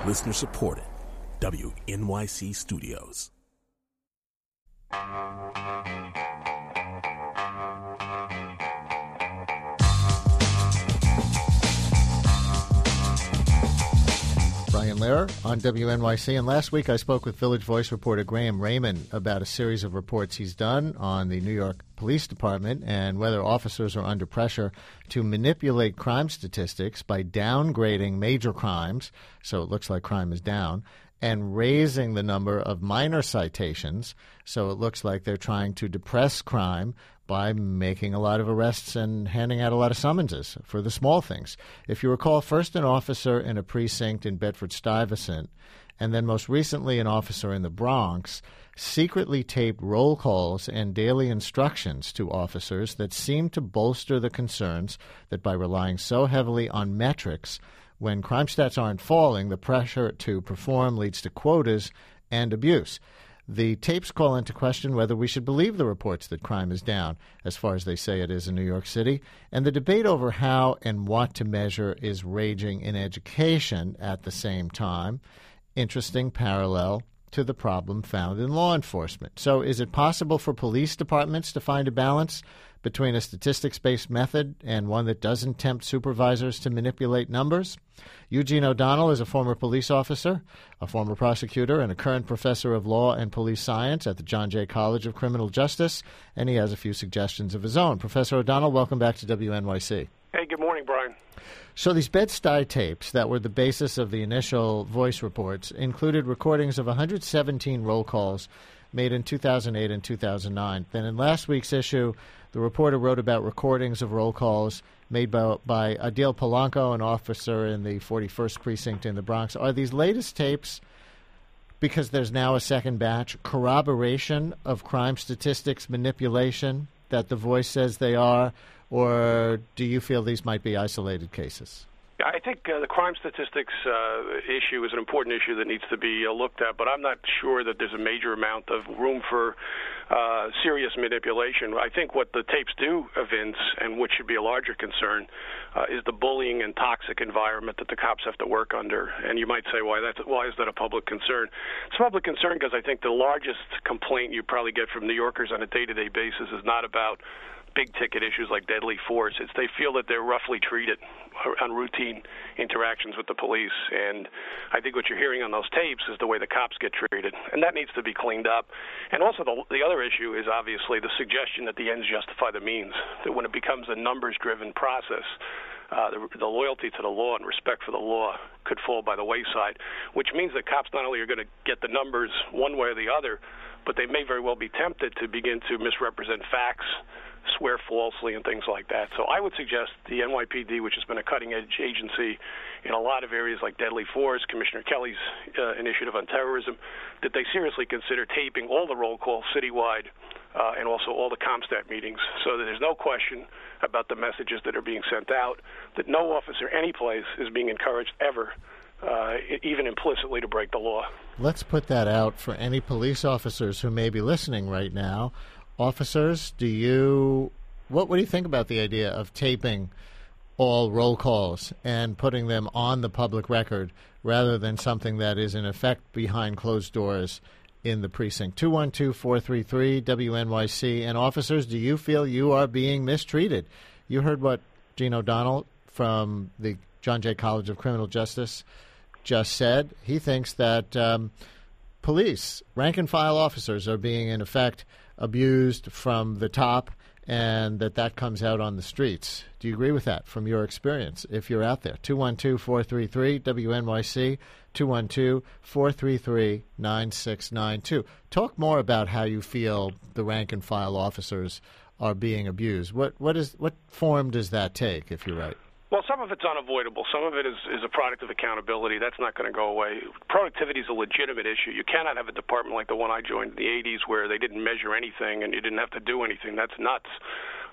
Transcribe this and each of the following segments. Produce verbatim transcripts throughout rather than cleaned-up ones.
Listener supported. W N Y C Studios. Brian Lehrer on W N Y C. And last week I spoke with Village Voice reporter Graham Raymond about a series of reports he's done on the New York Police Department and whether officers are under pressure to manipulate crime statistics by downgrading major crimes, so it looks like crime is down, and raising the number of minor citations, so it looks like they're trying to depress crime by making a lot of arrests and handing out a lot of summonses for the small things. If you recall, first an officer in a precinct in Bedford-Stuyvesant, and then most recently an officer in the Bronx, secretly taped roll calls and daily instructions to officers that seemed to bolster the concerns that by relying so heavily on metrics, when crime stats aren't falling, the pressure to perform leads to quotas and abuse. The tapes call into question whether we should believe the reports that crime is down, as far as they say it is in New York City, and the debate over how and what to measure is raging in education at the same time. Interesting parallel to the problem found in law enforcement. So is it possible for police departments to find a balance between a statistics-based method and one that doesn't tempt supervisors to manipulate numbers? Eugene O'Donnell is a former police officer, a former prosecutor, and a current professor of law and police science at the John Jay College of Criminal Justice, and he has a few suggestions of his own. Professor O'Donnell, welcome back to W N Y C. Hey, good morning, Brian. So these Bed-Stuy tapes that were the basis of the initial voice reports included recordings of one hundred seventeen roll calls made in two thousand eight and two thousand nine. Then in last week's issue, the reporter wrote about recordings of roll calls made by, by Adil Polanco, an officer in the forty-first Precinct in the Bronx. Are these latest tapes, because there's now a second batch, corroboration of crime statistics manipulation that the voice says they are, or do you feel these might be isolated cases? I think uh, the crime statistics uh, issue is an important issue that needs to be uh, looked at, but I'm not sure that there's a major amount of room for uh, serious manipulation. I think what the tapes do evince, and which should be a larger concern, uh, is the bullying and toxic environment that the cops have to work under. And you might say, why, that's, why is that a public concern? It's a public concern because I think the largest complaint you probably get from New Yorkers on a day-to-day basis is not about big-ticket issues like deadly force. It's they feel that they're roughly treated on routine interactions with the police. And I think what you're hearing on those tapes is the way the cops get treated, and that needs to be cleaned up. And also the, the other issue is obviously the suggestion that the ends justify the means, that when it becomes a numbers-driven process, Uh, the, the loyalty to the law and respect for the law could fall by the wayside, which means that cops not only are going to get the numbers one way or the other, but they may very well be tempted to begin to misrepresent facts, swear falsely, and things like that. So I would suggest the N Y P D, which has been a cutting-edge agency in a lot of areas like deadly force, Commissioner Kelly's uh, initiative on terrorism, that they seriously consider taping all the roll calls citywide uh, and also all the CompStat meetings, so that there's no question about the messages that are being sent out, that no officer anyplace is being encouraged ever, uh, even implicitly, to break the law. Let's put that out for any police officers who may be listening right now. Officers, do you what, what do you think about the idea of taping all roll calls and putting them on the public record rather than something that is in effect behind closed doors in the precinct? two one two, four three three, W N Y C. And officers, do you feel you are being mistreated? You heard what Gene O'Donnell from the John Jay College of Criminal Justice just said. He thinks that um, police, rank-and-file officers, are being, in effect, abused from the top, and that that comes out on the streets. Do you agree with that from your experience, if you're out there? two one two, four three three, W N Y C, two one two, four three three, nine six nine two. Talk more about how you feel the rank-and-file officers are being abused. What what is what form does that take, if you're right? Well, some of it's unavoidable. Some of it is, is a product of accountability. That's not going to go away. Productivity is a legitimate issue. You cannot have a department like the one I joined in the eighties where they didn't measure anything and you didn't have to do anything. That's nuts.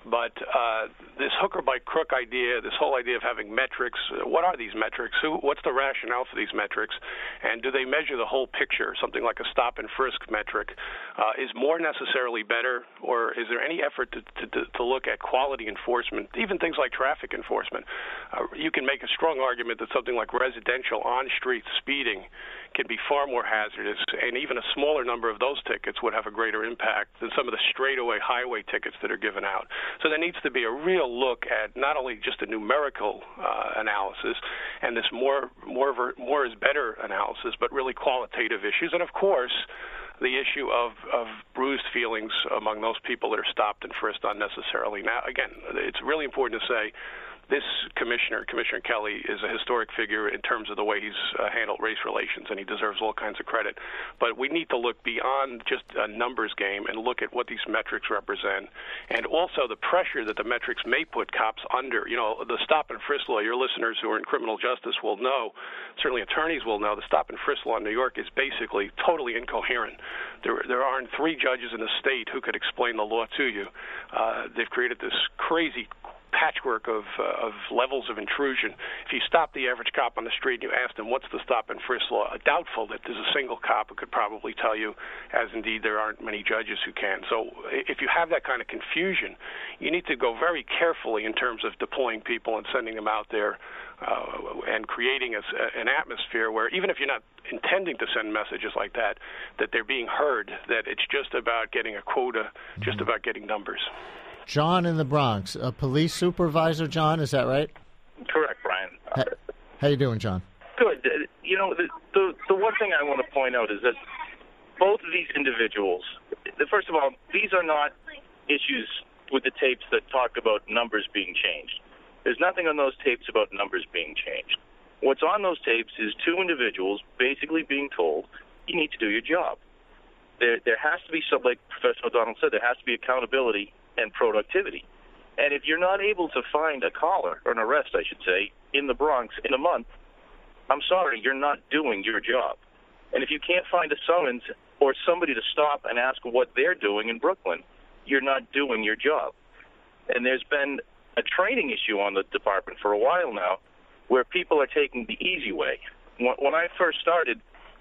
But uh, this hook or by crook idea, this whole idea of having metrics, what are these metrics? Who, what's the rationale for these metrics? And do they measure the whole picture? Something like a stop and frisk metric uh, is more necessarily better, or is there any effort to, to, to look at quality enforcement, even things like traffic enforcement? Uh, you can make a strong argument that something like residential on-street speeding can be far more hazardous, and even a smaller number of those tickets would have a greater impact than some of the straightaway highway tickets that are given out. So there needs to be a real look at not only just a numerical uh, analysis and this more more ver- more is better analysis, but really qualitative issues, and of course the issue of, of bruised feelings among those people that are stopped and frisked unnecessarily. Now, again, it's really important to say this commissioner, Commissioner Kelly, is a historic figure in terms of the way he's uh, handled race relations, and he deserves all kinds of credit. But we need to look beyond just a numbers game and look at what these metrics represent, and also the pressure that the metrics may put cops under. You know, the stop and frisk law, your listeners who are in criminal justice will know, certainly attorneys will know, the stop and frisk law in New York is basically totally incoherent. There, there aren't three judges in the state who could explain the law to you. Uh, they've created this crazy patchwork of, uh, of levels of intrusion. If you stop the average cop on the street and you ask them what's the stop and frisk law, doubtful that there's a single cop who could probably tell you, as indeed there aren't many judges who can. So if you have that kind of confusion, you need to go very carefully in terms of deploying people and sending them out there uh, and creating a, an atmosphere where even if you're not intending to send messages like that, that they're being heard, that it's just about getting a quota, just about getting numbers. John in the Bronx, a police supervisor. John, is that right? Correct, Brian. How, how you doing, John? Good. You know, the, the the one thing I want to point out is that both of these individuals, first of all, these are not issues with the tapes that talk about numbers being changed. There's nothing on those tapes about numbers being changed. What's on those tapes is two individuals basically being told, you need to do your job. There, there has to be, some, like Professor O'Donnell said, there has to be accountability and productivity. And if you're not able to find a caller, or an arrest, I should say, in the Bronx in a month, I'm sorry, you're not doing your job. And if you can't find a summons or somebody to stop and ask what they're doing in Brooklyn, you're not doing your job. And there's been a training issue on the department for a while now where people are taking the easy way. When I first started,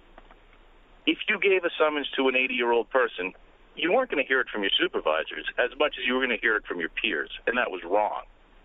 if you gave a summons to an eighty-year-old person, you weren't going to hear it from your supervisors as much as you were going to hear it from your peers, and that was wrong.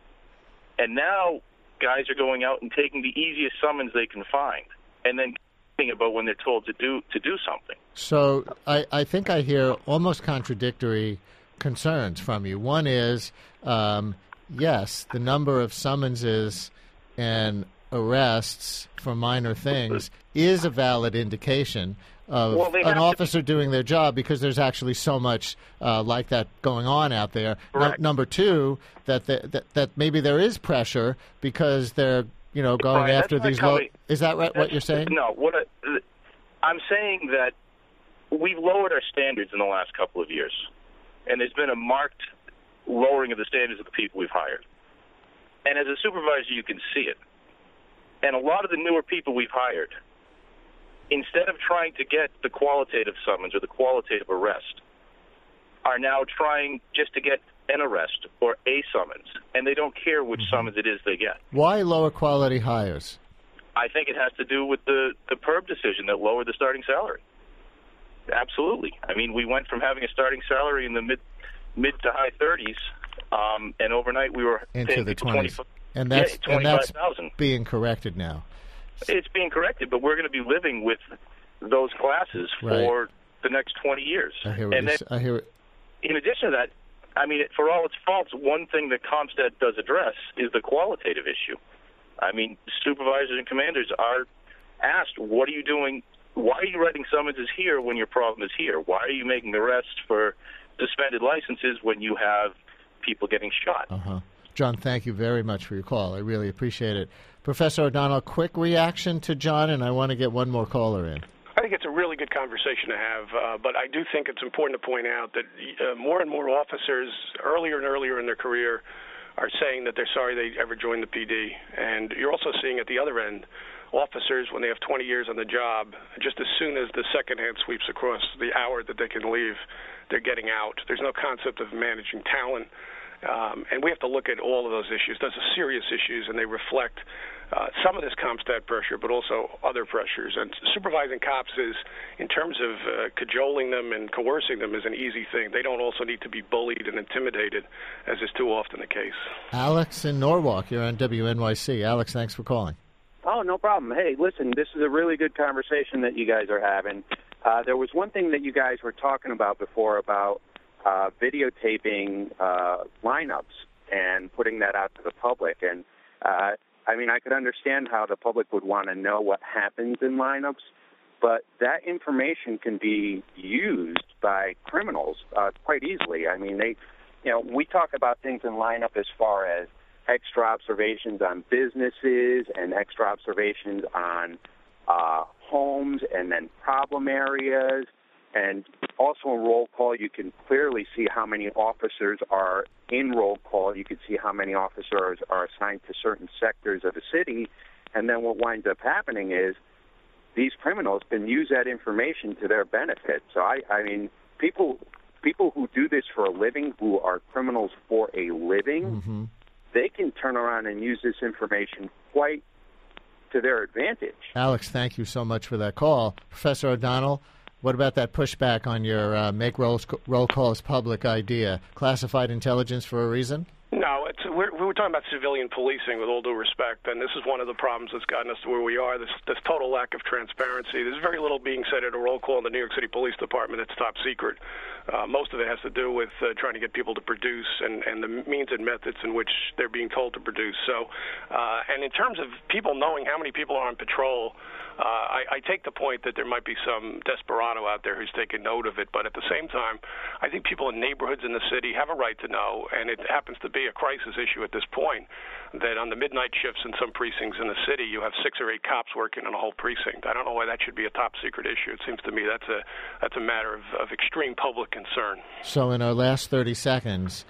And now guys are going out and taking the easiest summons they can find and then thinking about when they're told to do to do something. So I, I think I hear almost contradictory concerns from you. One is, um, yes, the number of summonses and arrests for minor things is a valid indication of well, an officer doing their job because there's actually so much uh, like that going on out there. No, number two, that, the, that that maybe there is pressure because they're you know going Brian, after these low. Is that right? What you're saying? No. What I, I'm saying that we've lowered our standards in the last couple of years, and there's been a marked lowering of the standards of the people we've hired. And as a supervisor, you can see it. And a lot of the newer people we've hired, instead of trying to get the qualitative summons or the qualitative arrest, are now trying just to get an arrest or a summons, and they don't care which mm-hmm. summons it is they get. Why lower quality hires? I think it has to do with the, the P E R B decision that lowered the starting salary. Absolutely. I mean, we went from having a starting salary in the mid mid to high thirties, um, and overnight we were into the twenties. And that's, yeah, and that's being corrected now. It's being corrected, but we're going to be living with those classes for right. the next twenty years. I hear what and you're then, I hear it. In addition to that, I mean, for all its faults, one thing that CompStat does address is the qualitative issue. I mean, supervisors and commanders are asked, what are you doing? Why are you writing summonses here when your problem is here? Why are you making arrests for suspended licenses when you have people getting shot? Uh-huh. John, thank you very much for your call. I really appreciate it. Professor O'Donnell, quick reaction to John, and I want to get one more caller in. I think it's a really good conversation to have, uh, but I do think it's important to point out that uh, more and more officers, earlier and earlier in their career, are saying that they're sorry they ever joined the P D. And you're also seeing at the other end, officers, when they have twenty years on the job, just as soon as the second hand sweeps across the hour that they can leave, they're getting out. There's no concept of managing talent. Um, and we have to look at all of those issues. Those are serious issues, and they reflect uh, some of this CompStat pressure, but also other pressures. And supervising cops is, in terms of uh, cajoling them and coercing them, is an easy thing. They don't also need to be bullied and intimidated, as is too often the case. Alex in Norwalk, you're on W N Y C. Alex, thanks for calling. Oh, no problem. Hey, listen, this is a really good conversation that you guys are having. Uh, there was one thing that you guys were talking about before about uh, videotaping uh, lineups and putting that out to the public. And, uh, I mean, I could understand how the public would want to know what happens in lineups, but that information can be used by criminals uh, quite easily. I mean, they, you know, we talk about things in lineup as far as extra observations on businesses and extra observations on uh, homes and then problem areas. And also in roll call, you can clearly see how many officers are in roll call. You can see how many officers are assigned to certain sectors of the city. And then what winds up happening is these criminals can use that information to their benefit. So, I, I mean, people people who do this for a living, who are criminals for a living, mm-hmm. they can turn around and use this information quite to their advantage. Alex, thank you so much for that call. Professor O'Donnell, what about that pushback on your uh, make roll, roll calls public idea? Classified intelligence for a reason? No, it's, we're, we were talking about civilian policing, with all due respect, and this is one of the problems that's gotten us to where we are, this, this total lack of transparency. There's very little being said at a roll call in the New York City Police Department that's top secret. Uh, most of it has to do with uh, trying to get people to produce and, and the means and methods in which they're being told to produce. So, uh, and in terms of people knowing how many people are on patrol, uh, I, I take the point that there might be some desperado out there who's taking note of it, but at the same time, I think people in neighborhoods in the city have a right to know, and it happens to be a crisis issue at this point, that on the midnight shifts in some precincts in the city, you have six or eight cops working in a whole precinct. I don't know why that should be a top secret issue. It seems to me that's a that's a matter of, of extreme public concern. So in our last thirty seconds,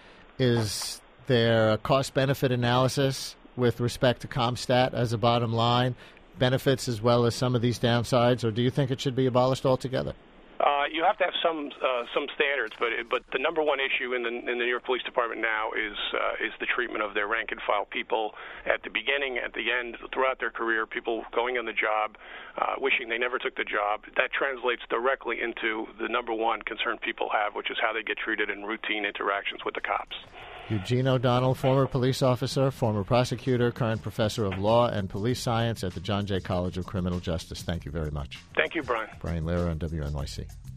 is there a cost-benefit analysis with respect to CompStat as a bottom line, benefits as well as some of these downsides, or do you think it should be abolished altogether? Uh, you have to have some uh, some standards, but but the number one issue in the in the New York Police Department now is uh, is the treatment of their rank and file people at the beginning, at the end, throughout their career. People going on the job, uh, wishing they never took the job. That translates directly into the number one concern people have, which is how they get treated in routine interactions with the cops. Eugene O'Donnell, former police officer, former prosecutor, current professor of law and police science at the John Jay College of Criminal Justice. Thank you very much. Thank you, Brian. Brian Lehrer on W N Y C.